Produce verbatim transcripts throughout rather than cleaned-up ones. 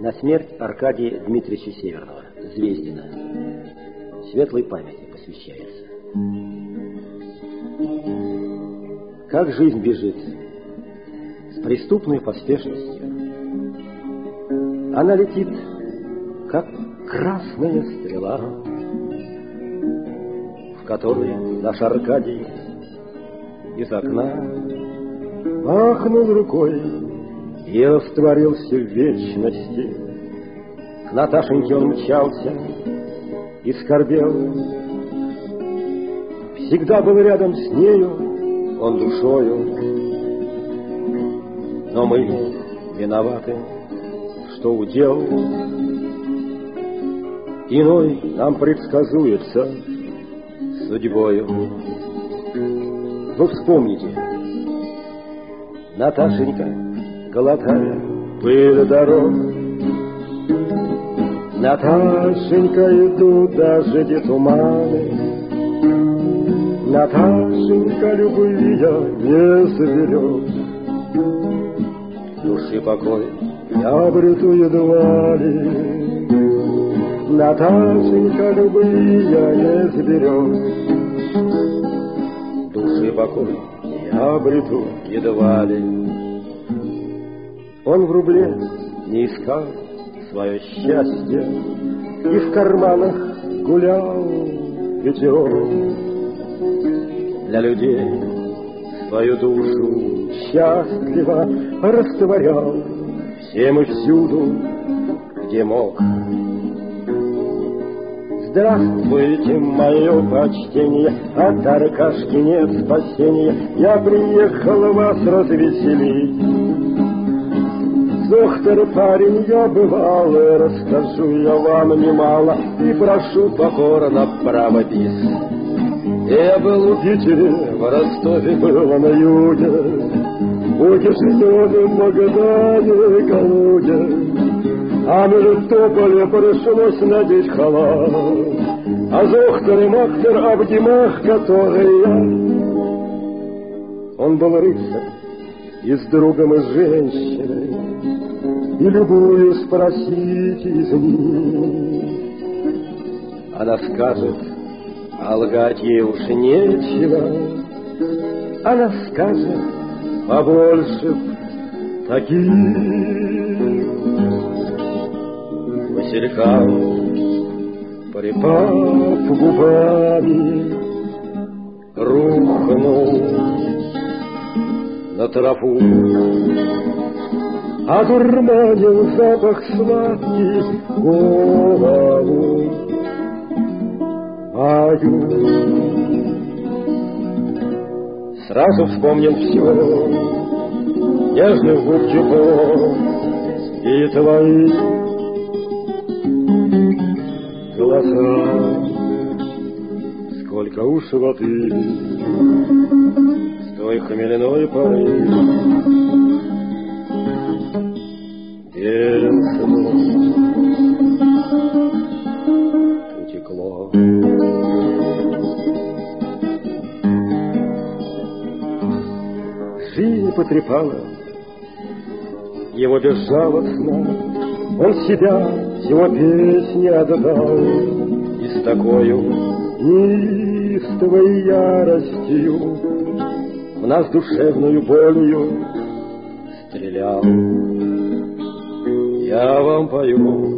На смерть Аркадия Дмитриевича Северного, Звездина. Светлой памяти посвящается. Как жизнь бежит с преступной поспешностью. Она летит, как красная стрела, в которой наш Аркадий из окна махнул рукой и растворился в вечности. К Наташеньке он мчался и скорбел. Всегда был рядом с нею он душою. Но мы виноваты, что удел иной нам предсказуется судьбою. Вы вспомните, Наташенька, голодая, пыль дорог. Наташенька, идут дожди туманы. Наташенька, любви я не заберет. Души покой я обрету едва ли. Наташенька, любви я не заберет. Души покой я обрету едва ли. Он в рубле не искал свое счастье и в карманах гулял ветерок. Для людей свою душу счастливо растворял всем и всюду, где мог. Здравствуйте, мое почтение, от Аркашки нет спасения. Я приехал вас развеселить. Доктор, парень, я бывалый, расскажу я вам немало и прошу покорно право бис. Я был в Питере, в Ростове, был на юге, у Кишиневе, в Магадане, Калуге. А Мелитополе пришлось надеть халат, а доктор и мактер Абдимах, который я. Он был рыцарь и с другом, и с женщиной, и любую спросить из них. Она скажет, а лгать ей уж нечего. Она скажет, побольше таких. Василька, припав губами, рухнул на траву. Одурманил запах сладкий голову мою. Сразу вспомнил все, нежных губ тепло и твои глаза. Сколько уж воды с той хмельной поры утекло. Жизнь потрепала его безжалостно. Он себя, его песни отдал, и с такою неистовой яростью в нас душевную болью стрелял. Я вам пою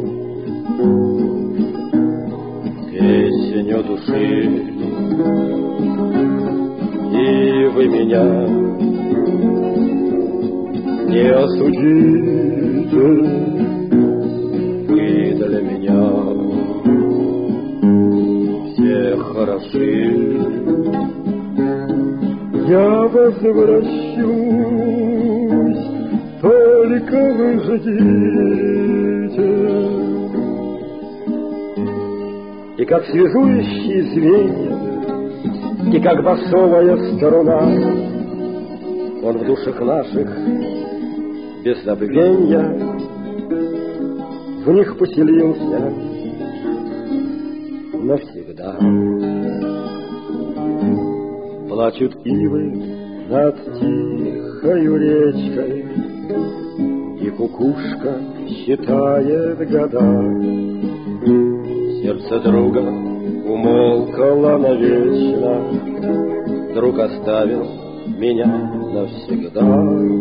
песню души, и вы меня не осудите. Вы для меня все хороши. Я возвращусь, только вы ждите. И как связующие звенья, и как басовая струна, он в душах наших без забвенья в них поселился навсегда. Плачут ивы над тихою речкой, и кукушка считает года. Сердце друга умолкало навечно, друг оставил меня навсегда.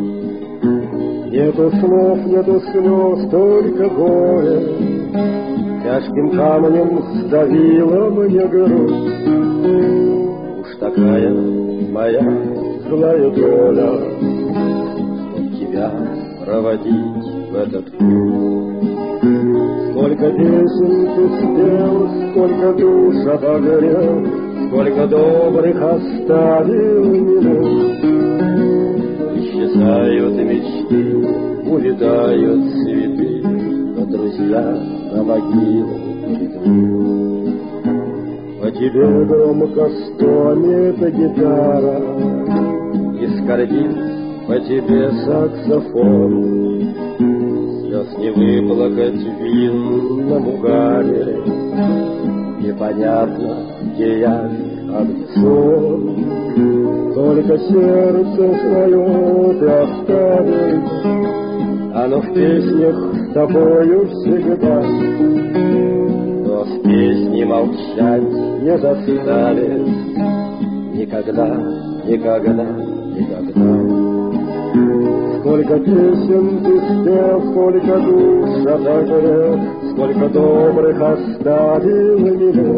Нету слов, нету слез, только горе тяжким камнем сдавило мне грудь. Уж такая моя злая доля, чтоб тебя проводить в этот путь. Сколько песен ты спел, сколько душ обогрел, сколько добрых оставил минут. Исчезают мечты, увядают цветы, но друзья на могилу придут. По тебе громко стонет гитара, и скорбит по тебе саксофон. Слез не выплакать в винном угаре, непонятно, где я, а где сон. Только сердце свое ты оставил, оно в песнях с тобою всегда. Но с песней молчать не заставит никогда, никогда, никогда. Сколько песен ты спел, сколько душ отогрел, сколько добрых оставил минут.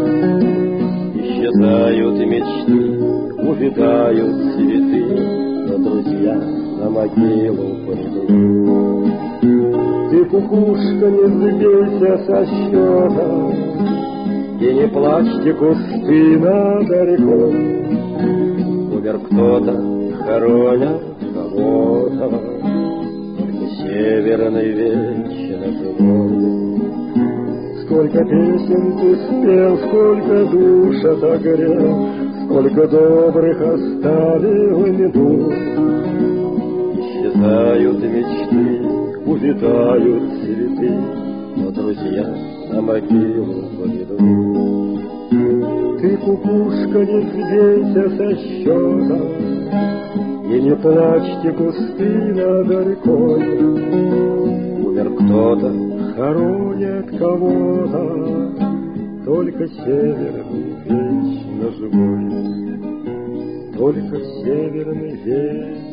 Исчезают мечты, увядают цветы, но друзья на могилу придут. Ты, кукушка, не сбейся со счета, и не плачьте кусты над рекой. Умер кто-то, хоронят кого-то, только северный вечно живой. Сколько песен ты спел, сколько душ отогрел, сколько добрых оставил минут. Исчезают мечты, увядают цветы, но друзья на могилу поведут. Ты, кукушка, не сбейся со счета, и не плачьте кусты над рекой. Умер кто-то, хоронят кого-то, только северный вечно живой, только северный вечно